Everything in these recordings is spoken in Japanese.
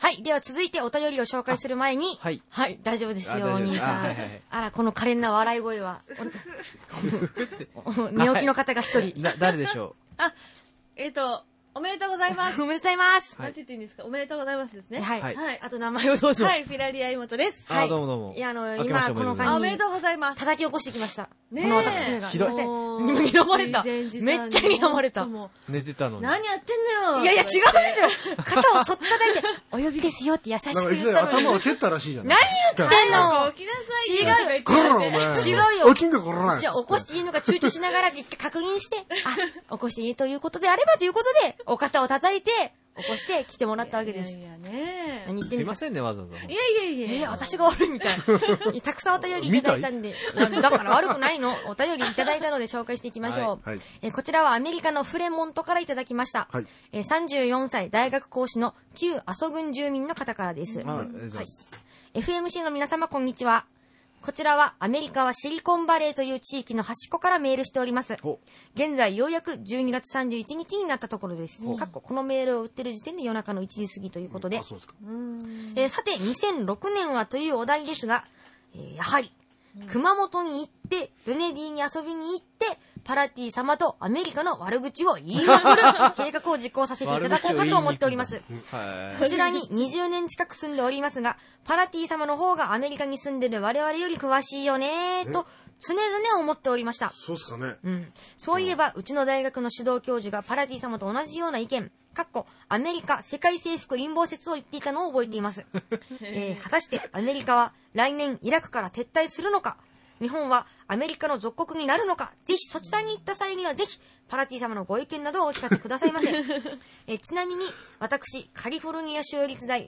はい。では続いてお便りを紹介する前に。 はい。 はい。大丈夫ですよ、お兄さん。あら、この可憐な笑い声は。寝起きの方が一人。 誰でしょう。 おめでとうございます。 おめでとうございます。 なんて言っていいんですか？おめでとうございますですね。 はい。はい。あと名前をどうぞ。 はい、フィラリア妹です。 はい。どうもどうも。 いや、今この感じ。 おめでとうございます。 叩き起こしてきました。 ねえ。 この私めが。 ひどい。 睨まれた。めっちゃ睨まれた。 寝てたのに。 何やってんのよ。 いやいや、違うでしょ。肩をそっと叩いて、お呼びですよって優しく言ったのに。 頭を蹴ったらしいじゃん。 何言ってんの？ 起きなさいよ。 違う。 こら、お前。 違うよ。 起きんか、こら。 じゃあ、起こしていいのか躊躇しながら確認して、起こしていいということであればということで、お肩を叩いて、起こして来てもらったわけです。 いやね。 何言ってんですか？ すいませんね、わざわざ。 いや。 私が悪いみたい。たくさんお便りいただいたんで、だから悪くないの。お便りいただいたので紹介していきましょう。こちらはアメリカのフレモントからいただきました。34歳大学講師の旧阿蘇郡住民の方からです。FMC の皆様こんにちは。こちらはアメリカはシリコンバレーという地域の端っこからメールしております。現在ようやく12月31日になったところです。このメールを売ってる時点で夜中の1時過ぎということで。さて、2006年はというお題ですが、やはり、熊本に行って、ルネディに遊びに行って、パラティ様とアメリカの悪口を言いまくる計画を実行させていただこうかと思っております。こちらに20年近く住んでおりますが、パラティ様の方がアメリカに住んでる我々より詳しいよねと常々思っておりました。 そうですかね。 そういえば、うちの大学の指導教授がパラティ様と同じような意見、アメリカ世界征服陰謀説を言っていたのを覚えています。果たしてアメリカは来年イラクから撤退するのか、日本はアメリカの属国になるのか、ぜひそちらに行った際にはぜひパラティ様のご意見などをお聞かせくださいませ。ちなみに私カリフォルニア州立大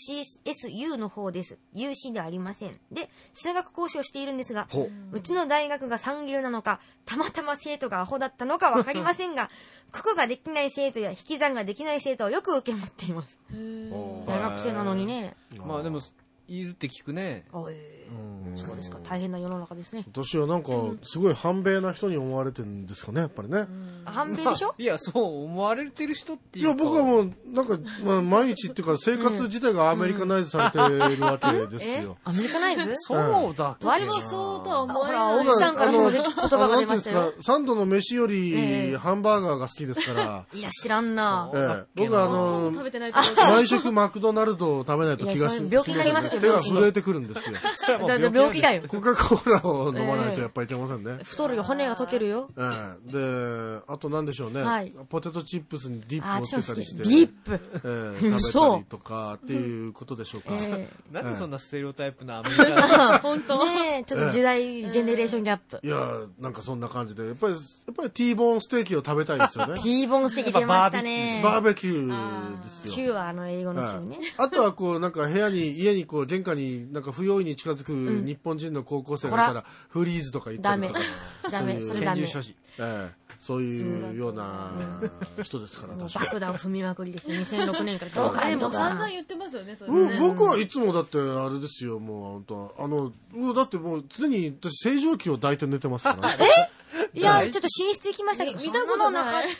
CSU の方です。 UC ではありません。で数学講師をしているんですが、うちの大学が三流なのかたまたま生徒がアホだったのかわかりませんが九九ができない生徒や引き算ができない生徒をよく受け持っています。大学生なのにね。 まあでもいるって聞くね。 そうですか。大変な世の中ですね。 私はなんかすごい反米な人に思われてるんですかね、やっぱりね。 反米でしょ？ いや、そう思われてる人っていうか。 いや、僕はもうなんか毎日っていうか生活自体がアメリカナイズされてるわけですよ。 アメリカナイズ？ そうだ。 割もそうとは思ほら、奥さんからその言葉が出ましたよ。 3度の飯よりハンバーガーが好きですから。 いや、知らんな。 僕は毎食マクドナルドを食べないと気がする。 病気になりますよ。 手が震えてくるんですよ。 病気だよ。 コカ・コーラを飲まないとやっぱりいけませんね。 太るよ、骨が溶けるよ。 で、あとなんでしょうね。ポテトチップスにディップをつけたりして。 ディップ食べたりとかっていうことでしょうか。 なんでそんなステレオタイプなアメリカなの？ 本当ね、ちょっと時代、ジェネレーションギャップ。 いや、なんかそんな感じで、やっぱりティーボーンステーキを食べたいですよね。 ティーボーンステーキ出ましたね。 バーベキューですよ。 Q は英語の Q ね。 あとはこう、なんか家にこう、玄関になんか不用意に近づく日本人の高校生がいたら、フリーズとか言ったりとか。 ダメ、それダメ。 そういうような人ですから、 私は。爆弾踏みまくりですよ。2006年からどうかでも散々言ってますよね、それね。 僕はいつもだってあれですよ、もう本当だってもう常に私正常期を抱いて寝てますから。 いや、ちょっと寝室行きましたけど、見たことなかった。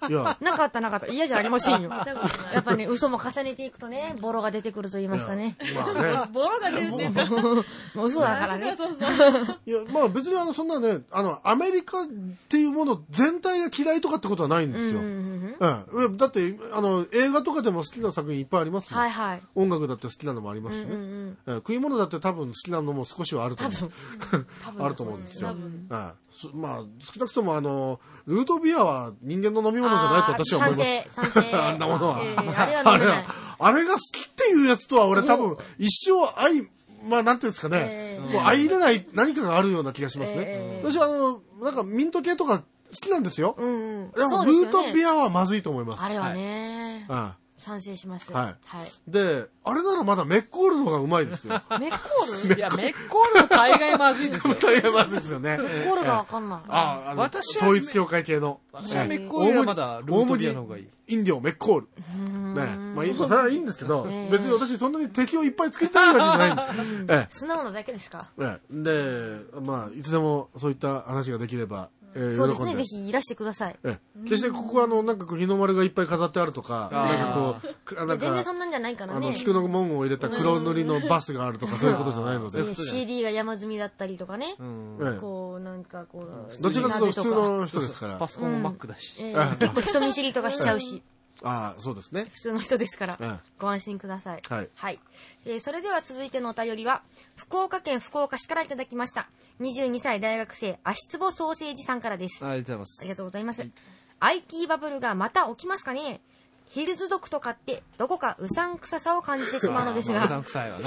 いや、なかった。嫌じゃありませんよ。やっぱね、嘘も重ねていくとね、ボロが出てくると言いますかね。 ボロが出るって言うもう嘘だからね。 いや、まあ別にそんなね、アメリカっていうもの全体が嫌いとかってことはないんですよ。だって、映画とかでも好きな作品いっぱいありますもん。音楽だって好きなのもありますしね。食い物だって多分好きなのも少しはあると思う。あると思うんですよ。まあ、少なくともルートビアは人間の飲み物じゃないと私は思います。あんなものは。あれが好きっていうやつとは俺多分一生まあなんていうんですかね、相入れない何かがあるような気がしますね。私なんかミント系とか好きなんですよ。でもルートビアはまずいと思います。 あれはね。賛成します。 で、あれならまだメッコールの方がうまいですよ。 メッコール？ いや、メッコールも大概まずいですよ。 大概まずいですよね。 メッコールがわかんない。 私は統一教会系の。 私はメッコールはまだルートビアの方がいい。 飲料メッコール。まあ、それはいいんですけど、別に私そんなに敵をいっぱい作りたいわけじゃない。 素直なだけですか？ で、まあ、いつでもそういった話ができれば、 そうですね、ぜひいらしてください。 決してここはなんか日の丸がいっぱい飾ってあるとか、なんかこう、なんか全然そんなんじゃないからね。 菊の門を入れた黒塗りのバスがあるとか、そういうことじゃないので。 CD が山積みだったりとかね。こう、なんかこう、 どちらかというと普通の人ですから。 パソコンも Mac だし。 結構人見知りとかしちゃうし。 ああ、そうですね。 普通の人ですから、ご安心ください。はい。それでは続いてのお便りは、福岡県福岡市からいただきました。22歳大学生、足つぼソーセージさんからです。 ありがとうございます。 ありがとうございます。IT バブルがまた起きますかね？ヒルズ族とかってどこかうさんくささを感じてしまうのですが、 うさんくさいわな。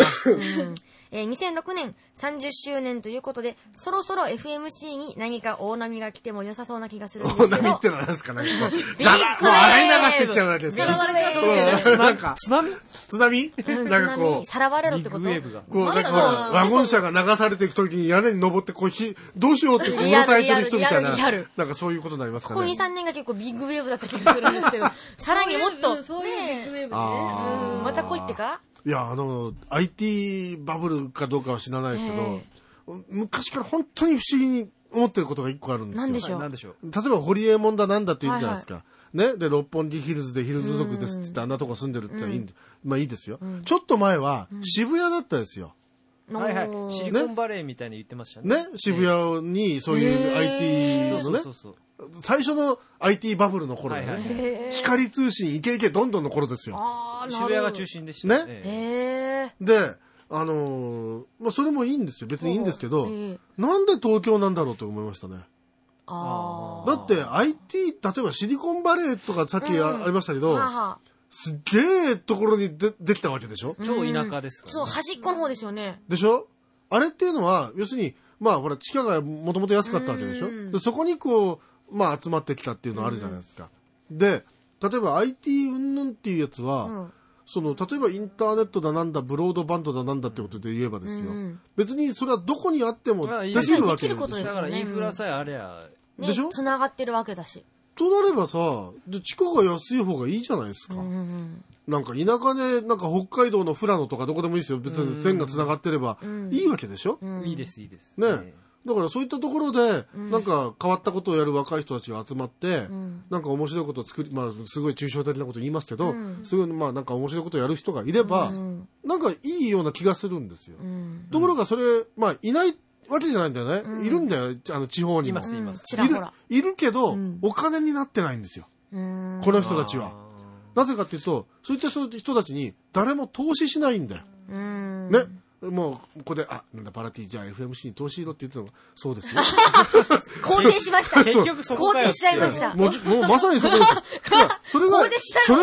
2006年30周年ということで、そろそろ FMC に何か大波が来ても良さそうな気がするんですけど。 大波ってのは何ですかね。洗い流していっちゃうわけですよ。 さらわれちゃうかもしれない。 なんか、津波なんかこう、 さらわれろってこと？ ビッグウェーブが。 こう、なんかほら、ワゴン車が流されていくときに屋根に登って、こう、どうしようってこう、うろたえてる人みたいな、なんかそういうことになりますかね。 ここ2、3年が結構ビッグウェーブだった気がするんですけど、さらにもっと、 そういうビッグウェーブね。 また来いってか？ いや、IT バブルかどうかは知らないですけど、昔から本当に不思議に思ってることが一個あるんですよ。 何でしょう？ 例えば、ホリエモンだなんだって言うじゃないですか。ね。で、六本木ヒルズでヒルズ族ですってあんなとこ住んでるって言ったらいいんで、まあいいですよ。ちょっと前は渋谷だったですよ。 はいはい。シリコンバレーみたいに言ってましたね。 ね。渋谷にそういう IT のね。最初の IT バブルの頃ね。光通信イケイケどんどんの頃ですよ。 渋谷が中心でしたね。で、まあそれもいいんですよ。別にいいんですけど、なんで東京なんだろうと思いましたね。だって IT、例えばシリコンバレーとかさっきありましたけど、すっげえところにできたわけでしょ？ 超田舎ですから。 そう、端っこの方ですよね。 でしょ？あれっていうのは、要するに、まあほら、地価がもともと安かったわけでしょ？でそこにこう、まあ集まってきたっていうのあるじゃないですか。で、例えば IT 云々っていうやつは、例えばインターネットだなんだ、ブロードバンドだなんだってことで言えばですよ。別にそれはどこにあってもできるわけですよ。 だからインフラさえあれゃ。 でしょ？繋がってるわけだし。 となればさ、地価が安い方がいいじゃないですか。なんか田舎で、なんか北海道の富良野とかどこでもいいですよ。別に線が繋がってればいいわけでしょ？ いいです、いいです。 ね。だからそういったところで、なんか変わったことをやる若い人たちが集まって、なんか面白いことを作り、まあすごい抽象的なこと言いますけど、すごいまあなんか面白いことをやる人がいれば、なんかいいような気がするんですよ。ところがそれ、まあいないわけじゃないんだよね。いるんだよ、地方にも。 います。 いるけど、お金になってないんですよ。この人たちは。なぜかっていうと、そういった人たちに誰も投資しないんだよ。ね。もう、ここで、なんだ、パラティ、じゃあ FMC に投資しろって言ってたのが、そうですよ。 肯定しました。 結局そこ肯定しちゃいました。 もうまさにそこです。それが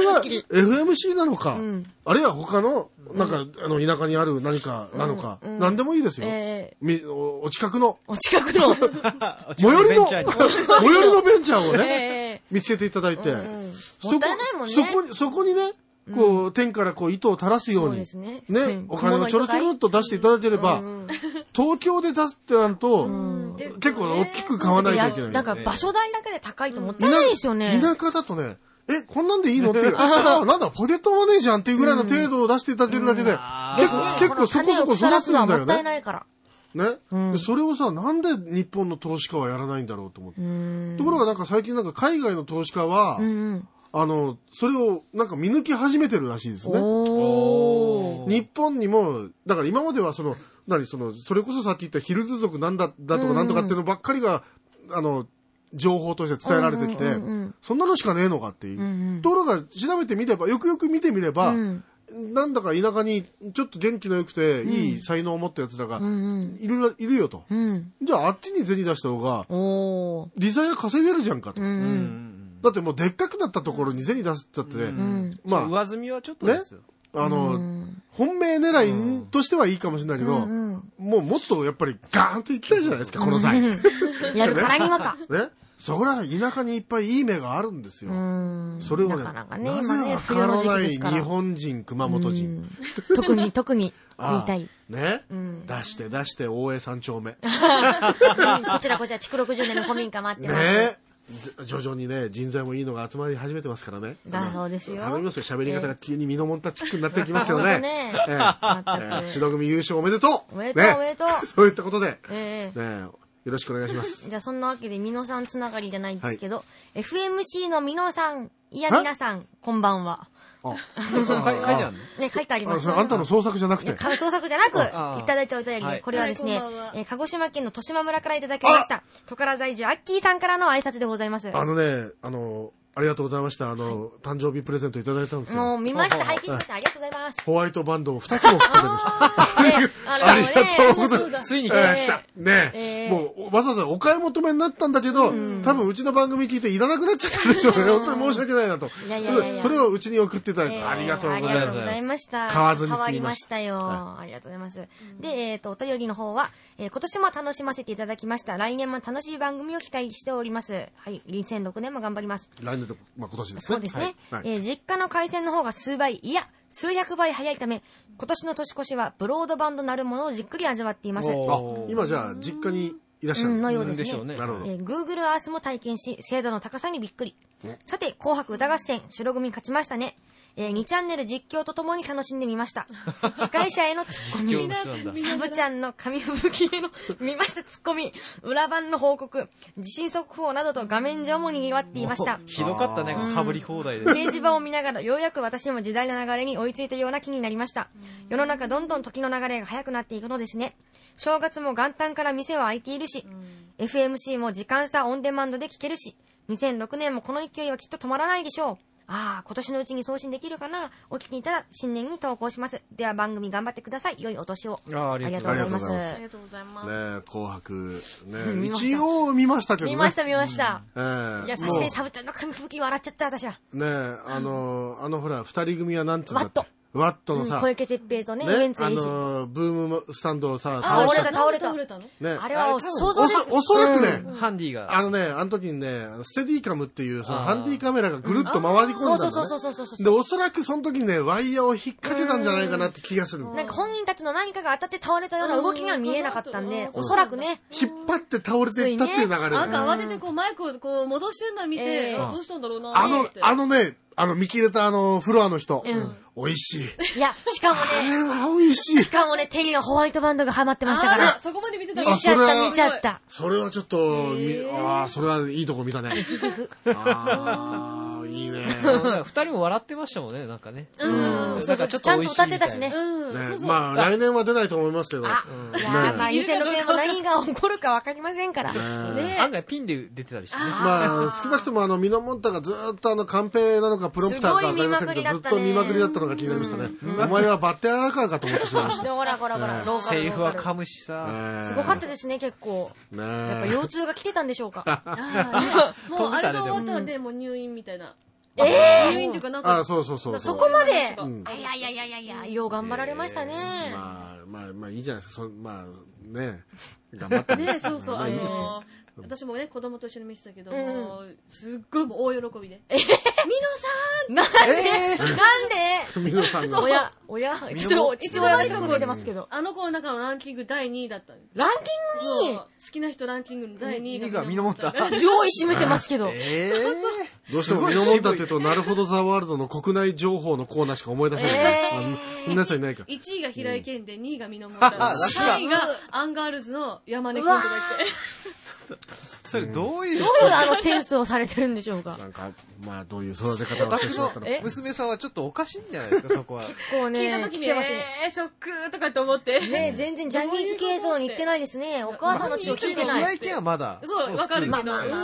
FMC なのか、あるいは他の、なんか、田舎にある何かなのか、何でもいいですよ。お近くの。 最寄りのベンチャーをね、見つけていただいて、そこにね、こう、天からこう、糸を垂らすように、ね、お金をちょろちょろっと出していただければ、東京で出すってなると、結構大きく買わないといけない。 なんか場所代だけで高いと思ってないですよね。 田舎だとね、こんなんでいいのっていう、なんだ、ポケットマネージャーっていうぐらいの程度を出していただけるだけで、結構そこそこ育つんだよね。ね。それをさ、なんで日本の投資家はやらないんだろうと思って。ところがなんか最近なんか海外の投資家は、それをなんか見抜き始めてるらしいですね。日本にも、だから今まではそれこそさっき言ったヒルズ族なんだとかなんとかっていうのばっかりが、情報として伝えられてきて、そんなのしかねえのかっていう。ところが調べてみれば、よくよく見てみれば、なんだか田舎にちょっと元気の良くていい才能を持った奴らがいるよと。じゃああっちに銭出した方が、利ザヤ稼げるじゃんかと。だってもうでっかくなったところに銭出すって言ったって、 まあ、上積みはちょっとですよ。 本命狙いとしてはいいかもしれないけど、もっとやっぱりガーンと行きたいじゃないですか、この際。 やるからにはか。 ね。そこら田舎にいっぱいいい目があるんですよ。それをね、なぜわからない日本人、熊本人。 特に言いたい。 ね。出して大江三丁目。 こちら、築60年の古民家待ってます。 ね。徐々にね、人材もいいのが集まり始めてますからね。 そうですよ。 頼みますよ。喋り方が急に身のもんたチックになってきますよね。白組優勝おめでとう。 おめでとう。 そういったことで、 よろしくお願いします。 じゃあそんなわけで、みのさんつながりじゃないんですけど、FMC のみのさん、いや皆さん、こんばんは。 書いてあるのね、書いてあります。 あんたの創作じゃなくて。 創作じゃなく、いただいたお便り、これはですね、鹿児島県の十島村からいただきました、トカラ在住アッキーさんからの挨拶でございます。 ありがとうございました。誕生日プレゼントいただいたんですよ。 もう見ました、拝見しました。ありがとうございます。 ホワイトバンドを2つも送ってくれました。ありがとうございます。 ついに来ました。 ねもう、わざわざお買い求めになったんだけど、多分うちの番組聞いていらなくなっちゃったでしょうね。本当に申し訳ないなと。それをうちに送っていただいて、ありがとうございます。 ありがとうございました。 買わずに変わりましたよ。ありがとうございます。で、お便りの方は、今年も楽しませていただきました。来年も楽しい番組を期待しております。はい、2006年も頑張ります。 来年と、今年ですね。 そうですね。実家の回線の方が数倍、いや、数百倍早いため、今年の年越しはブロードバンドなるものをじっくり味わっています。 今じゃあ、実家にいらっしゃるのようですね。 なるほど。 Google Earth も体験し、精度の高さにびっくり。さて、紅白歌合戦、白組勝ちましたね。2チャンネル実況とともに楽しんでみました。司会者へのツッコミ、サブちゃんの紙吹雪への見ましたツッコミ、裏番の報告、地震速報などと画面上も賑わっていました。 ひどかったね、かぶり放題で。 掲示板を見ながらようやく私も時代の流れに追いついたような気になりました。世の中どんどん時の流れが早くなっていくのですね。正月も元旦から店は開いているし、FMC も時間差オンデマンドで聞けるし、2006年もこの勢いはきっと止まらないでしょう。今年のうちに送信できるかな。お聞きいたら新年に投稿します。では番組頑張ってください。良いお年を。 ありがとうございます。 ありがとうございます。 ね紅白、ね一応見ましたけどね。 見ました。いや、確かにサブちゃんの紙吹き笑っちゃった、私は。 ねほら、二人組はなんつうんだって。ワットのさ、 小池徹平とね、ウエンツ瑛士。 ブームスタンドをさ、 倒れた。 ね。 あれは想像です。 おそらくね、 ハンディが。 あの時にね、ステディカムっていう、そのハンディカメラがぐるっと回り込んだのね。 そう。 で、おそらくその時にね、ワイヤーを引っ掛けたんじゃないかなって気がする。 なんか本人たちの何かが当たって倒れたような動きが見えなかったんで、おそらくね。 引っ張って倒れていったっていう流れ。 なんか慌ててこうマイクをこう戻してるのを見て、どうしたんだろうなって。 見切れたフロアの人。美味しい。 いや、しかもね。 あれは美味しい。 しかもね、手にはホワイトバンドがハマってましたから。 そこまで見てた。 見ちゃった。 それはちょっと、それはいいとこ見たね。いいね。 二人も笑ってましたもんね、なんかね。 ちゃんと歌ってたしね。 まあ、来年は出ないと思いますけど。 いや、まあ、2006年も何が起こるかわかりませんから。 案外ピンで出てたりしてね。 まあ、少なくともミノモンタがずっとカンペなのかプロンプターかわかりませんけど、ずっと見まくりだったのが気になりましたね。お前はバッテ荒川かと思ってしまいました。 ほら。 セリフは噛むしさ。 すごかったですね、結構。やっぱ腰痛が来てたんでしょうか。 もうあれが終わったらね、もう入院みたいな。入院というかなんか。 そう。 そこまで。いや、よう頑張られましたね。 まあ、いいじゃないですか。まあ、ね、頑張ってね。そう。私もね、子供と一緒に見てたけど、すっごいもう大喜びで。みのさんなんでみのさんが。 親父親が近く見てますけど。 あの子の中のランキング第2位だったんです。 ランキング 2位？ 好きな人ランキングの第2位がみのもんた。 上位占めてますけど。 どうしてもみのもんたって言うと、なるほどザワールドの国内情報のコーナーしか思い出せない。皆さんいないか。 1位が平井堅で、2位がみのもんた。3位がアンガールズの山根くんとか言って。 それどういうセンスをされてるんでしょうか。 なんか、まあ、どういう育て方をしてしまったのか。 娘さんはちょっとおかしいんじゃないですか、そこは。 結構ね、 聞いた時に、ショックとかって思って。 ね、全然ジャニーズ系統に行ってないですね。お母さんの血を聞いてない。 平井堅はまだ。 そう、わかるけど。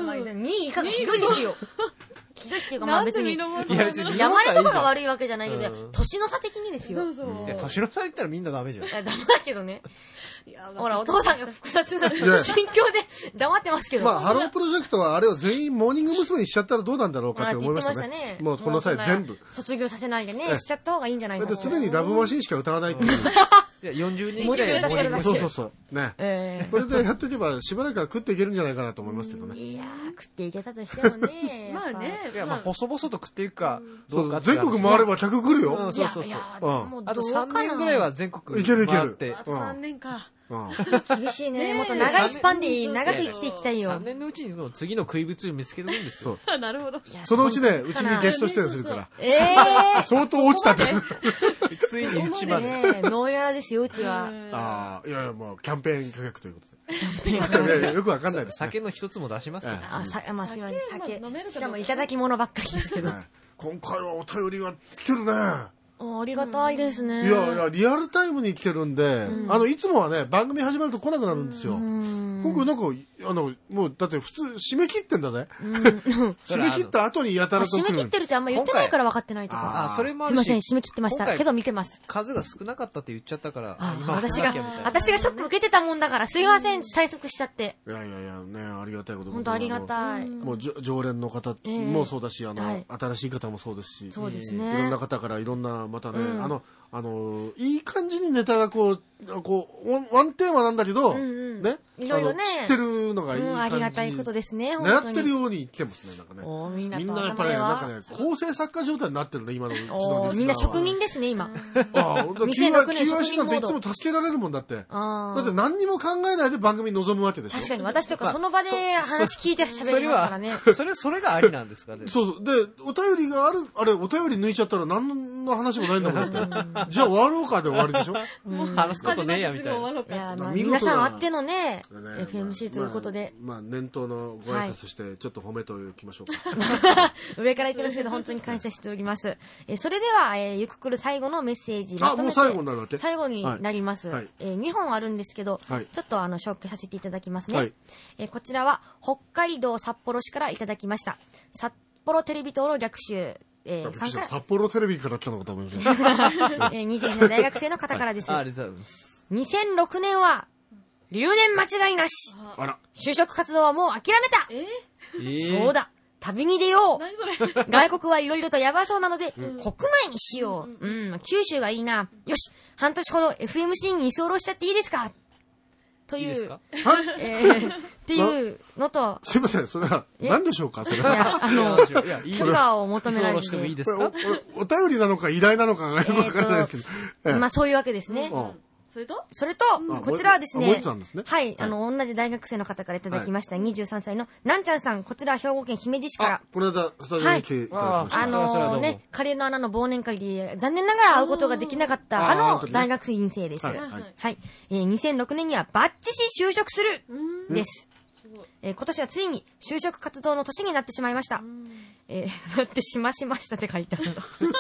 2位以下がひどいですよ。ひどいっていうか、まあ別に。山根とかが悪いわけじゃないけど、年の差的にですよ。 そう。 年の差言ったらみんなダメじゃん。 ダメだけどね。ほら、お父さんが複雑な心境で黙ってますけど。 まあ、ハロープロジェクトはあれを全員モーニング娘。にしちゃったらどうなんだろうかって思いましたね。もうこの際全部。 卒業させないでね、しちゃった方がいいんじゃないかな。 常にラブマシンしか歌わないっていう。 いや、40人ぐらいで。 そう。ね。それでやっていけばしばらくは食っていけるんじゃないかなと思いますけどね。 いやー、食っていけたとしてもね。 まあね。 いや、まあ、細々と食っていくか、どうか。 全国回れば客来るよ。 そう。あと3年ぐらいは全国回って。 あと3年か。 厳しいね。もっと長いスパンで長く生きていきたいよ。 3年のうちに次の食い物を見つけるんですよ。 なるほど。 そのうちね、うちにゲスト出演するから。相当落ちたって。 ついにうちまで。 ノーヤラですよ、うちは。 ああ、いやいや、もう、キャンペーン価格ということで。よくわかんないです。 酒の一つも出しますよ。 まあ、すいません、酒。しかも、いただき物ばっかりですけど。 今回はお便りが来てるね。 ありがたいですね。 いや、リアルタイムに来てるんで、いつもはね、番組始まると来なくなるんですよ。今回なんか、もう、だって普通、締め切ってんだぜ。締め切った後にやたらと来る。 締め切ってるってあんま言ってないから分かってないとか。 それもあるし。すいません、締め切ってました。けど見てます。 数が少なかったって言っちゃったから、 私がショック受けてたもんだから、すいません、催促しちゃって。 いや、ね、ありがたいこと本当ありがたい。 もう、常連の方もそうだし、新しい方もそうですし、 そうですね。 いろんな方からいろんな、またね、いい感じにネタがワンテーマなんだけど、ね。 いろいろね。 知ってるのがいい感じ。 ありがたいことですね、 狙ってるように来てますね、なんかね。 みんなやっぱね、なんかね、構成作家状態になってるね、今のうちのみんな職人ですね、今。 QIC なんていつも助けられるもんだって。だって何にも考えないで番組に臨むわけでしょ。 確かに、私とかその場で話聞いて喋りますからね。 それがありなんですかね。 そう。で、お便りがある、あれ、お便り抜いちゃったら何の話もないんだもんって。じゃあ終わろうかで終わりでしょ。 話すことねえや、みたいな。皆さんあってのね、FMC ということで。 まあ、念頭のご挨拶して、ちょっと褒めておきましょうか。 上から言ってますけど、本当に感謝しております。それでは、ゆくくる最後のメッセージ。 もう最後になるわけ？ 最後になります。2本あるんですけど、ちょっと紹介させていただきますね。こちらは、北海道札幌市からいただきました。札幌テレビ塔の逆襲。 札幌テレビから来たのかと思いました。 22歳大学生の方からです。 ありがとうございます。 2006年は、留年間違いなし。就職活動はもう諦めた。そうだ。旅に出よう。外国はいろいろとやばそうなので、国内にしよう。九州がいいな。よし。半年ほど FMC に居候しちゃっていいですか？という。っていうのと。 すいません、それは、何でしょうか？それは。許可を求められて。 してもいいですか？ お便りなのか依頼なのかがよくわからないですけど。 まあそういうわけですね。それと、こちらはですね、はい、同じ大学生の方からいただきました、23歳のなんちゃんさん、こちらは兵庫県姫路市から。 この間、スタジオに来ていただきました。 ね、カレーの穴の忘年会で、残念ながら会うことができなかった、大学院生です。はい。2006年にはバッチシ就職するです。今年はついに就職活動の年になってしまいました。なってしましたって書いてある。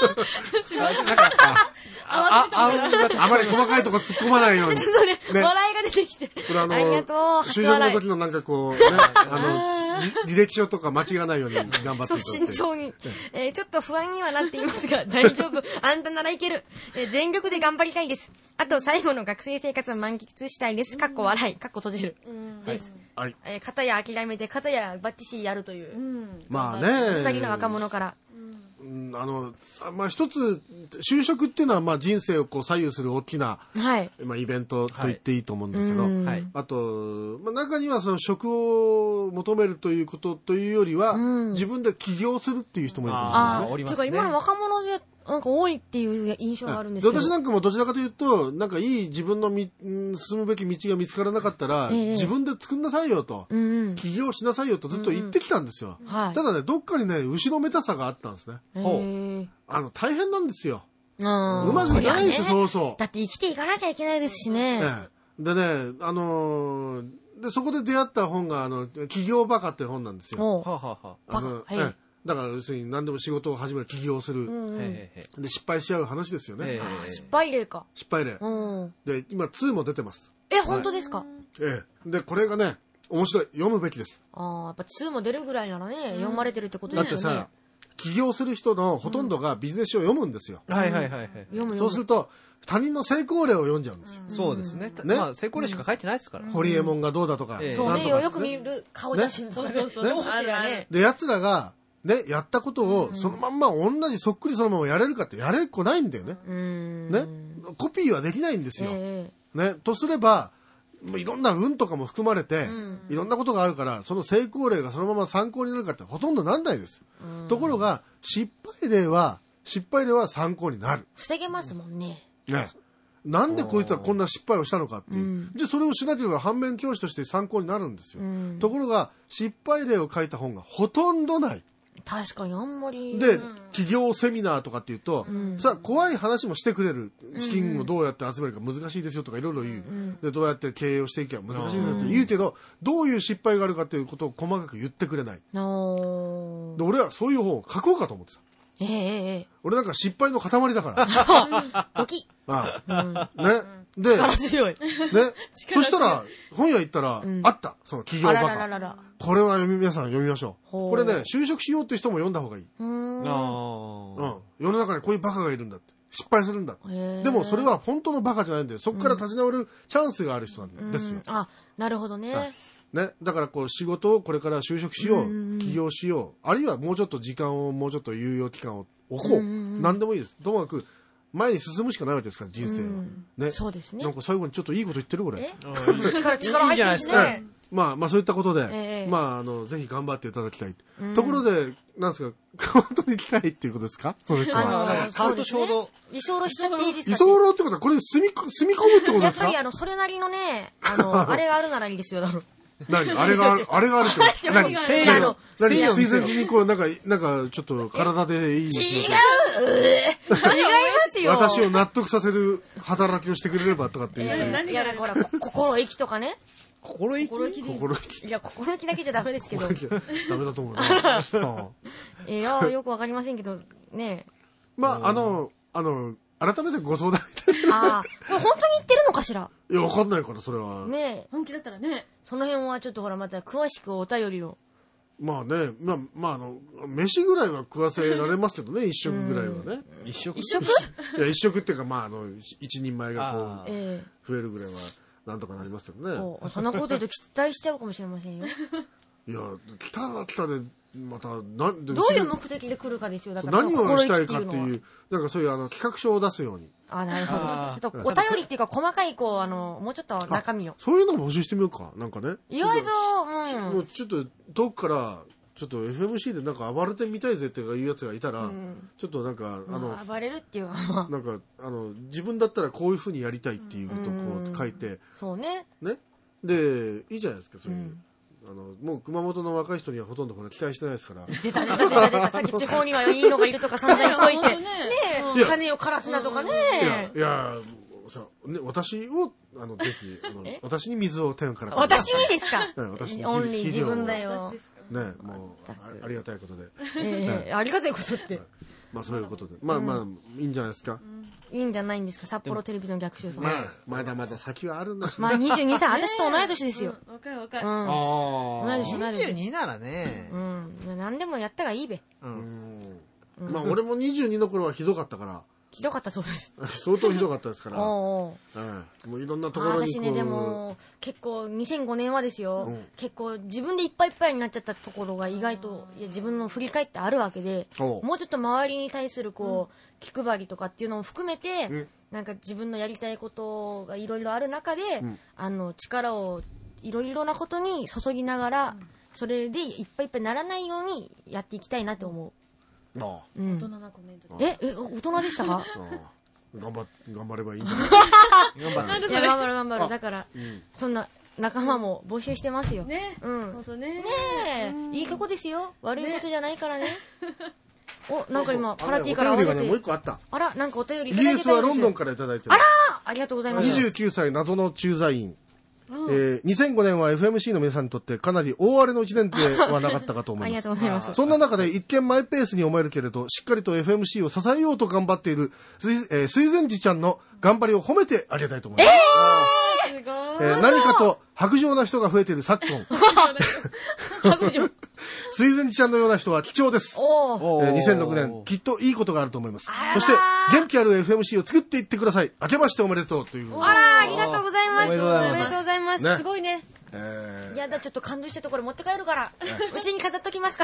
あまり細かいとこ突っ込まないように。 笑いが出てきて。ありがとう。 就職の時のなんかこう、ね、履歴書とか間違わないように頑張っていただいて。 慎重に。ちょっと不安にはなっていますが、大丈夫。あんたならいける。全力で頑張りたいです。あと、最後の学生生活を満喫したいです。かっこ笑い。かっこ閉じる。です。片や諦めて、片やバッチシやるという。 まあね。 二人の若者から。 まあ一つ、就職っていうのはまあ人生をこう左右する大きな、まあイベントと言っていいと思うんですけど、あと、まあ中にはその職を求めるということというよりは、自分で起業するっていう人もいると思うんですよね。 今の若者で、なんか多いっていう印象があるんですけど。 私なんかもどちらかというと、なんかいい自分の進むべき道が見つからなかったら、自分で作んなさいよと、起業しなさいよとずっと言ってきたんですよ。ただね、どっかにね、後ろめたさがあったんですね。大変なんですよ。うまくいかないですよ、そうそう。 だって生きていかなきゃいけないですしね。 でね、で、そこで出会った本が、起業バカって本なんですよ。だから要するに何でも仕事を始める起業する、で失敗し合う話ですよね。 失敗例か。 失敗例。で今2も出てます。 本当ですか？ でこれがね面白い、読むべきです。 やっぱ2も出るぐらいならね、読まれてるってことですよね。 だってさ、起業する人のほとんどがビジネス書を読むんですよ。そうすると他人の成功例を読んじゃうんですよ。 そうですね。まあ成功例しか書いてないですから。 ホリエモンがどうだとか。 そうね、よく見る顔写真とか。 で奴らがね、やったことをそのまんま同じそっくりそのままやれるかってやれっこないんだよね。ね、コピーはできないんですよ。ね、とすればいろんな運とかも含まれて、いろんなことがあるからその成功例がそのまま参考になるかってほとんどなんないです。ところが失敗例は参考になる。 防げますもんね。 ね。なんでこいつはこんな失敗をしたのかっていう。じゃあそれをしなければ反面教師として参考になるんですよ。ところが失敗例を書いた本がほとんどない。 確かにあんまり。 で、企業セミナーとかって言うと、さあ怖い話もしてくれる。資金をどうやって集めるか難しいですよとかいろいろ言う。で、どうやって経営をしていけば難しいですよって言うけど、どういう失敗があるかっていうことを細かく言ってくれない。で、俺はそういう本を書こうかと思ってた。俺なんか失敗の塊だから。 ドキッ。ね。で、 力強い。 ね。そしたら、本屋行ったら、あった。その企業バカ。これは皆さん読みましょう。これね、就職しようっていう人も読んだ方がいい。世の中にこういうバカがいるんだって。失敗するんだ。でもそれは本当のバカじゃないんだよ。そこから立ち直るチャンスがある人なんですよ。 あ、なるほどね。 ね。だからこう仕事をこれから就職しよう、起業しよう、あるいはもうちょっと時間を、もうちょっと猶予期間を置こう。何でもいいです。ともかく、前に進むしかないわけですから、人生は。ね。 そうですね。 なんか最後にちょっといいこと言ってるこれ。 力入ってるしね。 まあそういったことで、ぜひ頑張っていただきたい。ところで、なんですか、熊本に行きたいっていうことですか？その人は。 カウト衝動。 居候しちゃっていいですか？ 居候ってことは、これに住み込むってことですか？ やっぱりそれなりのね、あれがあるならいいですよ、だろう。 何あれがあるって何水前寺にこう、なんか、ちょっっと体でいいの違いますよ。 私を納得させる働きをしてくれればとかって言う。 いや、ほら、心意気とかね。 心意気いや、心意気だけじゃダメですけど。 ダメだと思うな。 いや、よくわかりませんけど、ね。 まあ、改めてご相談ああ、これ本当に言ってるのかしら？ いや、わかんないから、それは。 ねえ。 本気だったらね。 その辺はちょっとほら、また詳しくお便りを。 まあね、飯ぐらいは食わせられますけどね、一食ぐらいはね。 一食いや、一食っていうか、一人前がこう、増えるぐらいは、なんとかなりますけどね。 そんなこと言うと期待しちゃうかもしれませんよ。 いや、来たら来たで、また、どういう目的で来るかですよ。だから何をしたいかっていう、なんかそういう企画書を出すように。 あ、なるほど。お便りっていうか、細かい、もうちょっと中身を。 そういうのも募集してみようか。なんかね。 意外と、 もうちょっと遠くから、ちょっと FMC でなんか暴れてみたいぜっていうやつがいたら、ちょっとなんか、 暴れるっていうか、 なんか、自分だったらこういう風にやりたいっていうことをこう書いて、 そうね。 ね。で、いいじゃないですか、そういう。もう熊本の若い人にはほとんどこれ期待してないですから。 出た。さっき地方にはいいのがいるとか散々言っといて。ねえ、金を枯らすなとかね。 いや、私を、ぜひ、私に水を天から。 私にですか？ 私に。 オンリー自分だよ。 ね、もう、ありがたいことで。 ありがたいことって。 まあそういうことで。まあ、いいんじゃないですか。 いいんじゃないんですか、札幌テレビの逆襲さん。 まだまだ先はあるんだし。 まあ22歳、私と同い年ですよ。 若い。 同い年。 22ならね。 何でもやったがいいべ。 まあ俺も22の頃はひどかったから。 ひどかったそうです。 相当ひどかったですから。もういろんなところに。 私ね、でも、結構、2005年はですよ、結構自分でいっぱいいっぱいになっちゃったところが意外と、自分の振り返ってあるわけで、もうちょっと周りに対する気配りとかっていうのを含めて、なんか自分のやりたいことがいろいろある中で、力をいろいろなことに注ぎながら、それでいっぱいいっぱいならないようにやっていきたいなと思う。 大人なコメント。 大人でしたか？ 頑張ればいいんじゃない？ 頑張る。だから、そんな仲間も募集してますよ。 ね。本当ね。 ねえ、いいとこですよ。悪いことじゃないからね。なんか今、パラティからお便りがね、もう一個あった。 あら、なんかお便りいただいてたんです。 イギリスはロンドンからいただいてる。 あら、ありがとうございます。 29歳謎の駐在員。2005年は FMC の皆さんにとってかなり大荒れの1年ではなかったかと思います。 ありがとうございます。 そんな中で一見マイペースに思えるけれど、しっかりと FMC を支えようと頑張っている水前寺ちゃんの頑張りを褒めてあげたいと思います。 すごい。何かと薄情な人が増えている昨今。 白状。 水前寺ちゃんのような人は貴重です。2006年、きっといいことがあると思います。そして、元気ある FMC を作っていってください。明けましておめでとうという。 あら、ありがとうございます。おめでとうございます。すごいね。やだ、ちょっと感動したところ持って帰るから、うちに飾っときますから。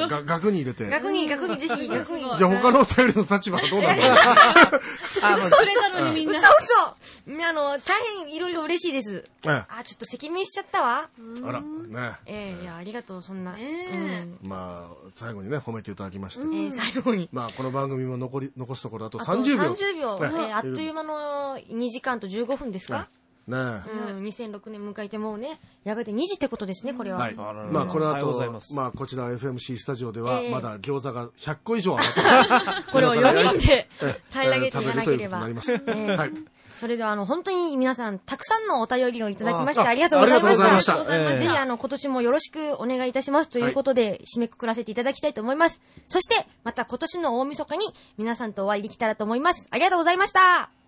額に入れて。 額にぜひ、額に。 じゃあ他のお便りの立場はどうなんだろう。 それなのにみんな。 嘘。大変いろいろ嬉しいです。ちょっと赤面しちゃったわ。 あら、ね。 いや、ありがとう、そんな。 まあ、最後にね、褒めていただきまして。 最後に。 まあ、この番組も残すところあと30秒。 30秒。あっという間の2時間と15分ですか？ ね 2006年迎えてもうね、やがて2時ってことですね、これは。はい。 この後、こちら FMC スタジオでは、まだ餃子が100個以上上がってます。 これを4人で平らげていかなければ。 はい。 それでは本当に皆さんたくさんのお便りをいただきましてありがとうございました。ぜひ今年もよろしくお願いいたしますということで締めくくらせていただきたいと思います。そしてまた今年の大晦日に皆さんとお会いできたらと思います。ありがとうございました。